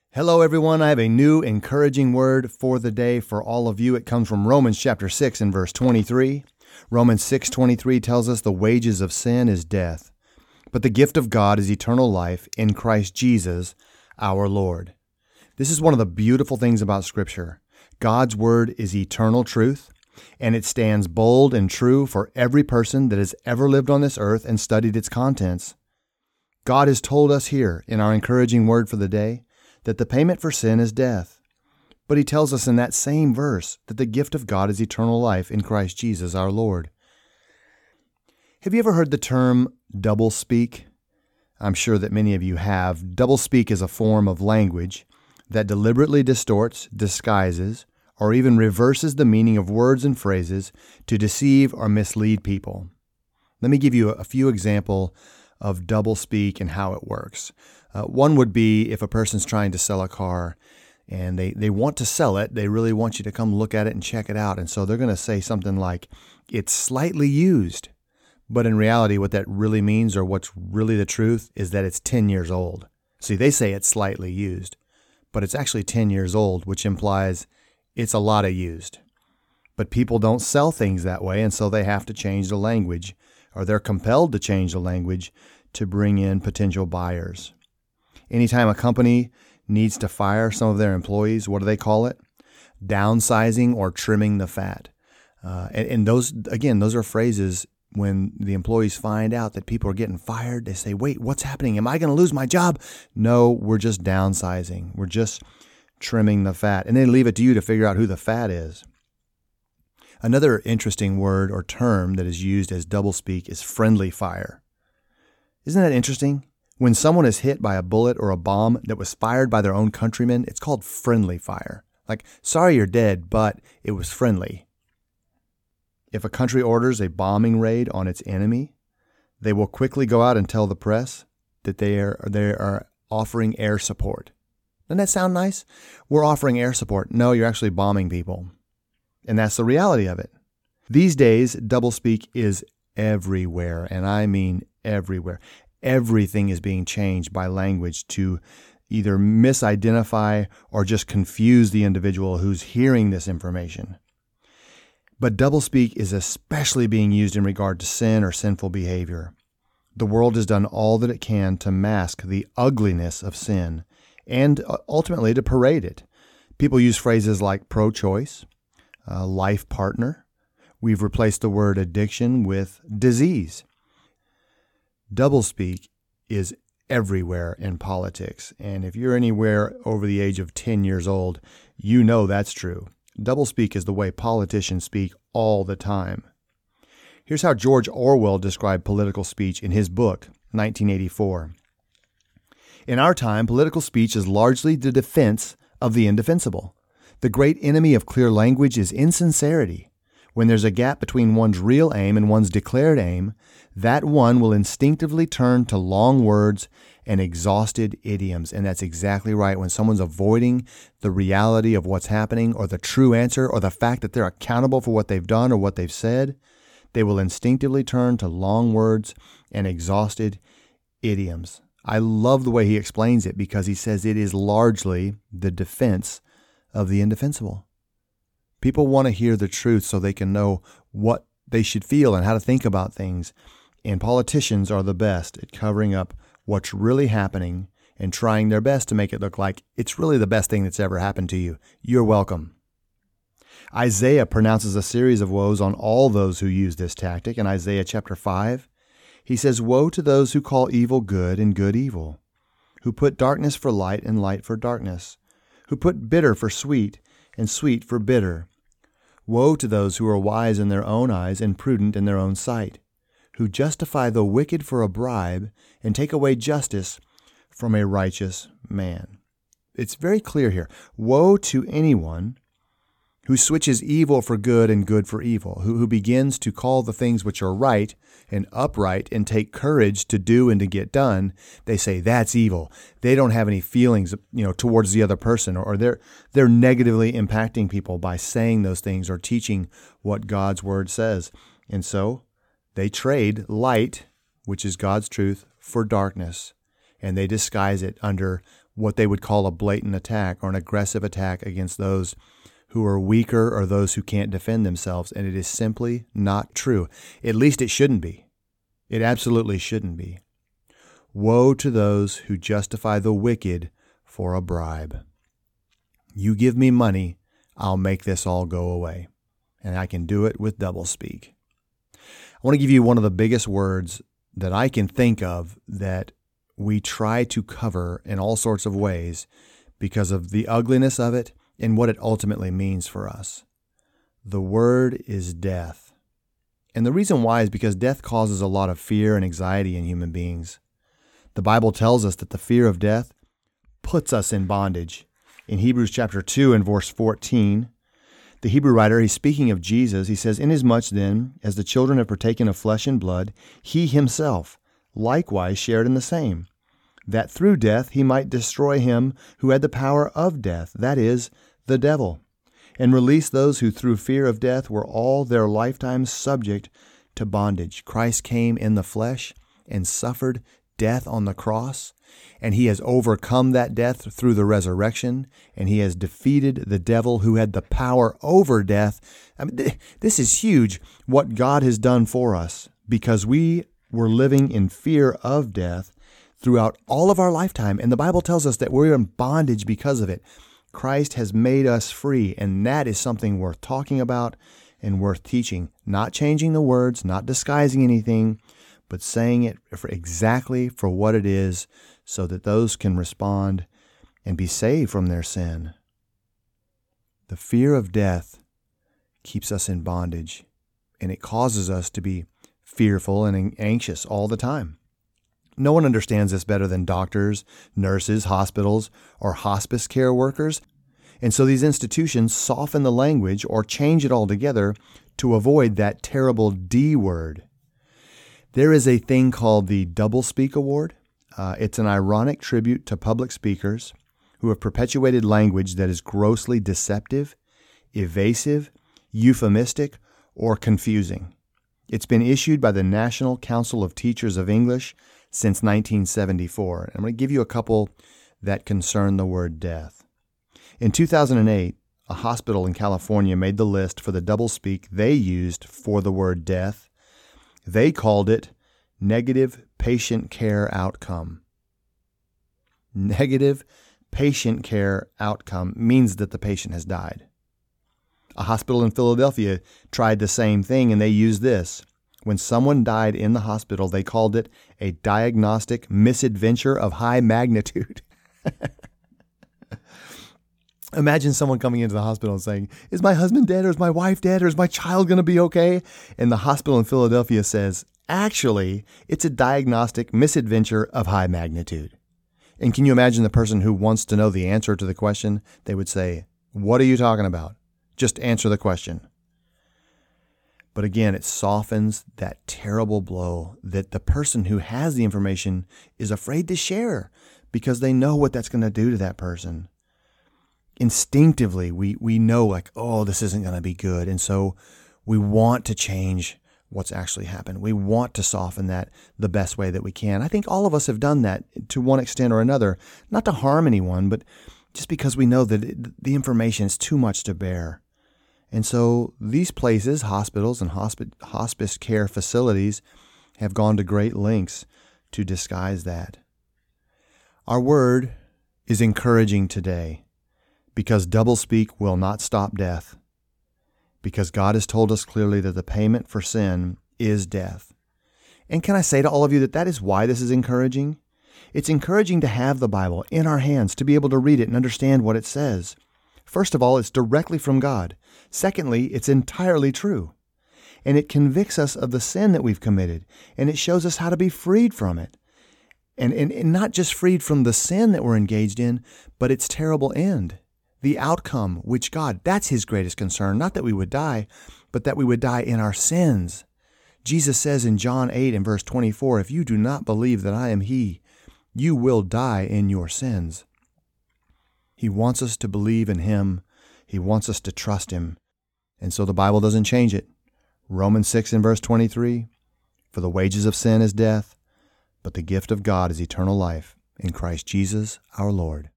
Hello, everyone. I have a new encouraging word for the day for all of you. It comes from Romans chapter 6 and verse 23. Romans 6:23 tells us the wages of sin is death, but the gift of God is eternal life in Christ Jesus, our Lord. This is one of the beautiful things about Scripture. God's word is eternal truth, and it stands bold and true for every person that has ever lived on this earth and studied its contents. God has told us here in our encouraging word for the day that the payment for sin is death. But he tells us in that same verse that the gift of God is eternal life in Christ Jesus our Lord. Have you ever heard the term doublespeak? I'm sure that many of you have. Doublespeak is a form of language that deliberately distorts, disguises, or even reverses the meaning of words and phrases to deceive or mislead people. Let me give you a few examples of doublespeak and how it works. One would be if a person's trying to sell a car and they want to sell it, they really want you to come look at it and check it out. And so they're going to say something like, it's slightly used. But in reality, what that really means, or what's really the truth, is that it's 10 years old. See, they say it's slightly used, but it's actually 10 years old, which implies it's a lot of used. But people don't sell things that way, and so they have to change the language, or they're compelled to change the language to bring in potential buyers. Anytime a company needs to fire some of their employees, what do they call it? Downsizing or trimming the fat. And those are phrases when the employees find out that people are getting fired. They say, wait, what's happening? Am I going to lose my job? No, we're just downsizing. We're just trimming the fat. And they leave it to you to figure out who the fat is. Another interesting word or term that is used as doublespeak is friendly fire. Isn't that interesting? When someone is hit by a bullet or a bomb that was fired by their own countrymen, it's called friendly fire. Like, sorry you're dead, but it was friendly. If a country orders a bombing raid on its enemy, they will quickly go out and tell the press that they are offering air support. Doesn't that sound nice? We're offering air support. No, you're actually bombing people. And that's the reality of it. These days, doublespeak is everywhere, and I mean everywhere. Everything is being changed by language to either misidentify or just confuse the individual who's hearing this information. But doublespeak is especially being used in regard to sin or sinful behavior. The world has done all that it can to mask the ugliness of sin and ultimately to parade it. People use phrases like pro-choice, life partner. We've replaced the word addiction with disease. Doublespeak is everywhere in politics, and if you're anywhere over the age of 10 years old, you know that's true. Doublespeak is the way politicians speak all the time. Here's how George Orwell described political speech in his book, 1984. In our time, political speech is largely the defense of the indefensible. The great enemy of clear language is insincerity. When there's a gap between one's real aim and one's declared aim, that one will instinctively turn to long words and exhausted idioms. And that's exactly right. When someone's avoiding the reality of what's happening or the true answer or the fact that they're accountable for what they've done or what they've said, they will instinctively turn to long words and exhausted idioms. I love the way he explains it because he says it is largely the defense of the indefensible. People want to hear the truth so they can know what they should feel and how to think about things. And politicians are the best at covering up what's really happening and trying their best to make it look like it's really the best thing that's ever happened to you. You're welcome. Isaiah pronounces a series of woes on all those who use this tactic. In Isaiah chapter 5, he says, "Woe to those who call evil good and good evil, who put darkness for light and light for darkness, who put bitter for sweet and sweet for bitter. Woe to those who are wise in their own eyes and prudent in their own sight, who justify the wicked for a bribe and take away justice from a righteous man." It's very clear here. Woe to anyone who switches evil for good and good for evil, who begins to call the things which are right and upright and take courage to do and to get done. They say that's evil. They don't have any feelings, towards the other person, or they're negatively impacting people by saying those things or teaching what God's word says. And so they trade light, which is God's truth, for darkness, and they disguise it under what they would call a blatant attack or an aggressive attack against those who are weaker or those who can't defend themselves, and it is simply not true. At least it shouldn't be. It absolutely shouldn't be. Woe to those who justify the wicked for a bribe. You give me money, I'll make this all go away. And I can do it with doublespeak. I want to give you one of the biggest words that I can think of that we try to cover in all sorts of ways because of the ugliness of it and what it ultimately means for us. The word is death. And the reason why is because death causes a lot of fear and anxiety in human beings. The Bible tells us that the fear of death puts us in bondage. In Hebrews chapter 2 and verse 14, the Hebrew writer, he's speaking of Jesus. He says, "Inasmuch then as the children have partaken of flesh and blood, he himself likewise shared in the same, that through death he might destroy him who had the power of death, that is, the devil, and release those who through fear of death were all their lifetimes subject to bondage." Christ came in the flesh and suffered death on the cross, and he has overcome that death through the resurrection, and he has defeated the devil who had the power over death. I mean, this is huge what God has done for us, because we were living in fear of death throughout all of our lifetime, and the Bible tells us that we're in bondage because of it. Christ has made us free, and that is something worth talking about and worth teaching, not changing the words, not disguising anything, but saying it exactly for what it is so that those can respond and be saved from their sin. The fear of death keeps us in bondage, and it causes us to be fearful and anxious all the time. No one understands this better than doctors, nurses, hospitals, or hospice care workers. And so these institutions soften the language or change it altogether to avoid that terrible D word. There is a thing called the Doublespeak Award. It's an ironic tribute to public speakers who have perpetuated language that is grossly deceptive, evasive, euphemistic, or confusing. It's been issued by the National Council of Teachers of English since 1974. I'm going to give you a couple that concern the word death. In 2008, a hospital in California made the list for the doublespeak they used for the word death. They called it negative patient care outcome. Negative patient care outcome means that the patient has died. A hospital in Philadelphia tried the same thing, and they used this. When someone died in the hospital, they called it a diagnostic misadventure of high magnitude. Imagine someone coming into the hospital and saying, "Is my husband dead, or is my wife dead, or is my child going to be okay?" And the hospital in Philadelphia says, "Actually, it's a diagnostic misadventure of high magnitude." And can you imagine the person who wants to know the answer to the question? They would say, "What are you talking about? Just answer the question." But again, it softens that terrible blow that the person who has the information is afraid to share because they know what that's going to do to that person. Instinctively, we know like, oh, this isn't going to be good. And so we want to change what's actually happened. We want to soften that the best way that we can. I think all of us have done that to one extent or another, not to harm anyone, but just because we know that the information is too much to bear. And so these places, hospitals and hospice care facilities, have gone to great lengths to disguise that. Our word is encouraging today because doublespeak will not stop death, because God has told us clearly that the payment for sin is death. And can I say to all of you that is why this is encouraging? It's encouraging to have the Bible in our hands, to be able to read it and understand what it says. First of all, it's directly from God. Secondly, it's entirely true. And it convicts us of the sin that we've committed, and it shows us how to be freed from it. And not just freed from the sin that we're engaged in, but its terrible end. The outcome, which God, that's his greatest concern, not that we would die, but that we would die in our sins. Jesus says in John 8 and verse 24, "If you do not believe that I am he, you will die in your sins." He wants us to believe in him. He wants us to trust him. And so the Bible doesn't change it. Romans 6 and verse 23, "For the wages of sin is death, but the gift of God is eternal life in Christ Jesus our Lord."